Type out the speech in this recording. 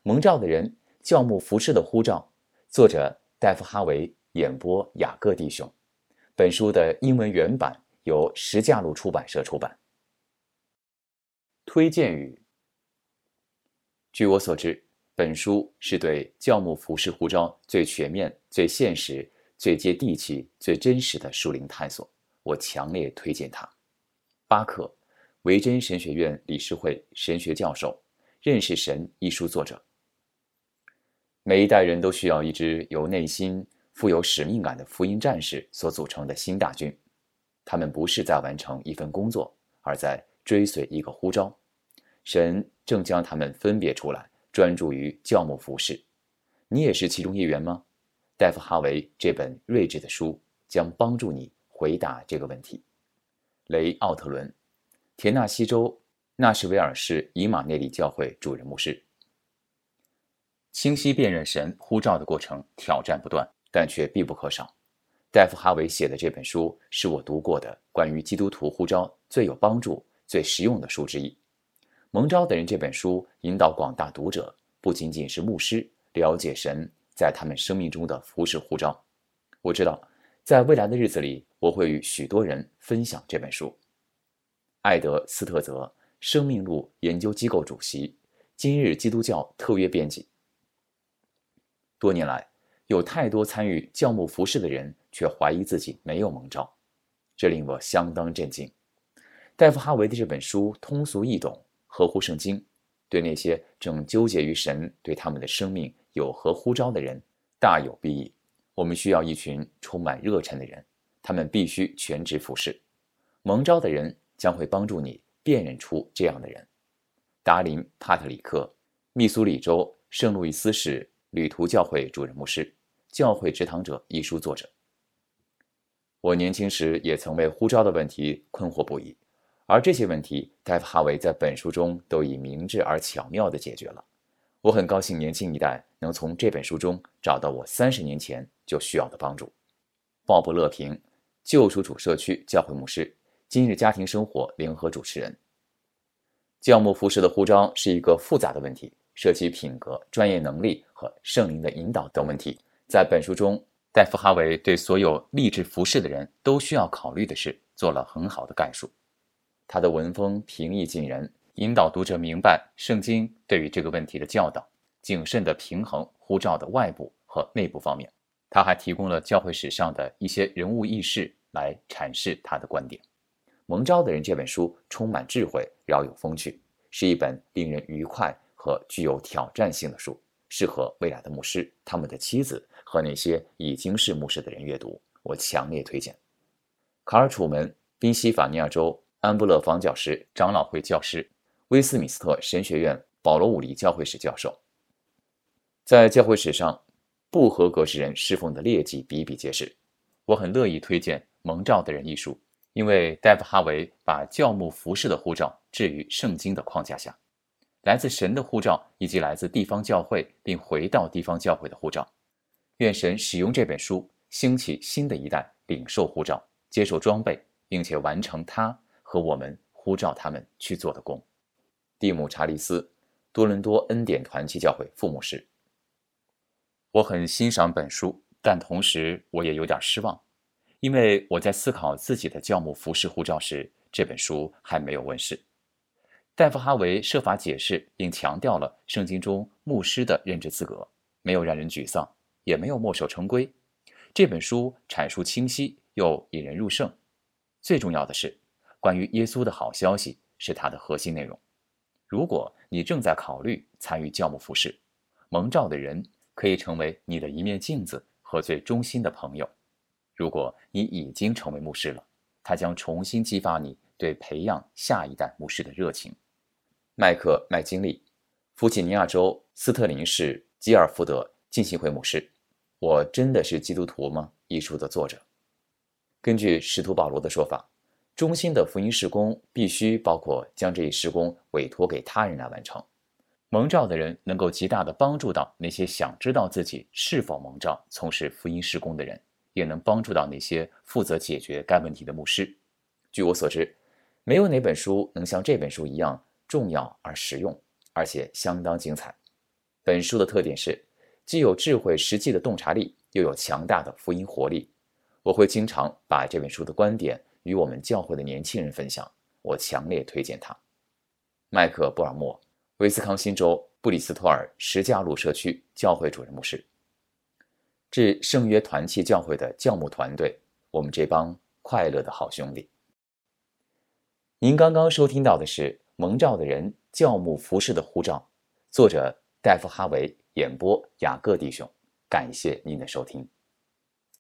蒙召的人，教牧服侍的呼召，作者戴夫·哈维，演播雅各弟兄。本书的英文原版由石架路出版社出版。推荐语：据我所知，本书是对教牧服侍呼召最全面、最现实、最接地气、最真实的属灵探索，我强烈推荐它。巴克，维珍神学院理事会神学教授，认识神一书作者。每一代人都需要一支由内心富有使命感的福音战士所组成的新大军，他们不是在完成一份工作，而在追随一个呼召。神正将他们分别出来，专注于教牧服侍。你也是其中一员吗？戴夫·哈维这本睿智的书将帮助你回答这个问题。雷·奥特伦，田纳西州纳什维尔市以马内利教会主任牧师。清晰辨认神呼召的过程挑战不断，但却必不可少。戴夫·哈维写的这本书是我读过的关于基督徒呼召最有帮助、最实用的书之一。蒙召的人这本书引导广大读者，不仅仅是牧师，了解神在他们生命中的服事呼召。我知道，在未来的日子里，我会与许多人分享这本书。艾德·斯特泽，生命路研究机构主席，今日基督教特约编辑。多年来，有太多参与教牧服事的人却怀疑自己没有蒙召，这令我相当震惊。戴夫·哈维的这本书通俗易懂，合乎圣经，对那些正纠结于神对他们的生命有何呼召的人大有裨益。我们需要一群充满热忱的人，他们必须全职服事。蒙召的人将会帮助你辨认出这样的人。达林·帕特里克，密苏里州圣路易斯市旅途教会主任牧师，教会植堂者一书作者。我年轻时也曾为呼召的问题困惑不已，而这些问题戴夫·哈维在本书中都以明智而巧妙地解决了。我很高兴年轻一代能从这本书中找到我30年前就需要的帮助。鲍勃·乐平，救赎主社区教会牧师，今日家庭生活联合主持人。教牧服事的呼召是一个复杂的问题，涉及品格、专业能力和圣灵的引导等问题。在本书中，戴夫·哈维对所有立志服事的人都需要考虑的事做了很好的概述。他的文风平易近人，引导读者明白圣经对于这个问题的教导，谨慎地平衡呼召的外部和内部方面。他还提供了教会史上的一些人物轶事来阐释他的观点。蒙召的人这本书充满智慧，饶有风趣，是一本令人愉快和具有挑战性的书，适合未来的牧师、他们的妻子和那些已经是牧师的人阅读，我强烈推荐。卡尔·楚门，宾夕法尼亚州安布勒房角石长老会教师，威斯敏斯特神学院保罗·伍利教会史教授。在教会史上，不合格之人侍奉的劣迹比比皆是。我很乐意推荐《蒙召的人》一书，因为戴夫·哈维把教牧服事的呼召置于圣经的框架下，来自神的呼召以及来自地方教会并回到地方教会的呼召。愿神使用这本书，兴起新的一代领受呼召，接受装备，并且完成他和我们呼召他们去做的工。蒂姆·查利斯，多伦多恩典团契教会副牧师。我很欣赏本书，但同时我也有点失望，因为我在思考自己的教牧服事呼召时，这本书还没有问世。戴夫·哈维设法解释并强调了圣经中牧师的任职资格，没有让人沮丧，也没有墨守成规。这本书阐述清晰又引人入胜。最重要的是，关于耶稣的好消息是它的核心内容。如果你正在考虑参与教牧服事，蒙召的人可以成为你的一面镜子和最忠心的朋友。如果你已经成为牧师了，他将重新激发你对培养下一代牧师的热情。麦克·麦金利，弗吉尼亚州斯特林市基尔福德浸信会牧师，我真的是基督徒吗？一书的作者。根据使徒保罗的说法，忠心的福音事工必须包括将这一事工委托给他人来完成。蒙召的人能够极大地帮助到那些想知道自己是否蒙召从事福音事工的人，也能帮助到那些负责解决该问题的牧师。据我所知，没有哪本书能像这本书一样重要而实用，而且相当精彩。 本书的特点是既有智慧实际的洞察力，又有强大的福音活力。我会经常把这本书的观点与我们教会的年轻人分享，我强烈推荐它。麦克·布尔默，威斯康辛州布里斯托尔什加路社区教会主任牧师。致圣约团契教会的教牧团队，我们这帮快乐的好兄弟。您刚刚收听到的是《蒙召的人教牧服事的呼召》，作者戴夫·哈维，演播雅各弟兄。感谢您的收听。